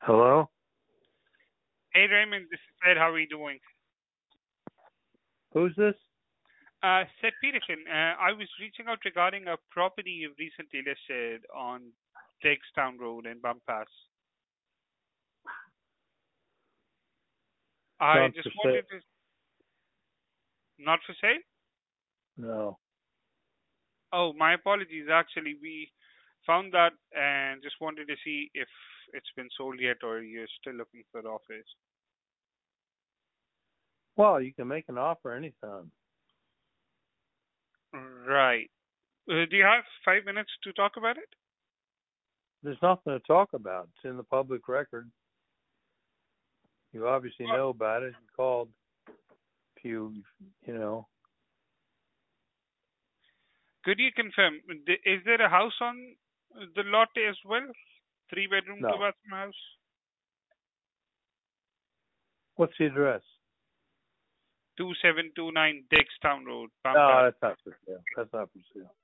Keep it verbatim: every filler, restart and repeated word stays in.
Hello? Hey Raymond, this is Ed. How are you doing? Who's this? Uh, Seth Peterson. Uh, I was reaching out regarding a property you've recently listed on Diggstown Road in Bumpass. I Not just for sale. wanted to, not for sale? No. Oh, my apologies. Actually, we found that and just wanted to see if it's been sold yet or you're still looking for the office. Well, you can make an offer anytime. Right. Uh, do you have five minutes to talk about it? There's nothing to talk about. It's in the public record. You obviously Uh, know about it. You called if you, you know. Could you confirm, th- is there a house on the lot as well? Three bedroom, two No. bathroom house? What's the address? two seven two nine Diggstown Road, No, Pampasd. that's not for sale. That's not for sale.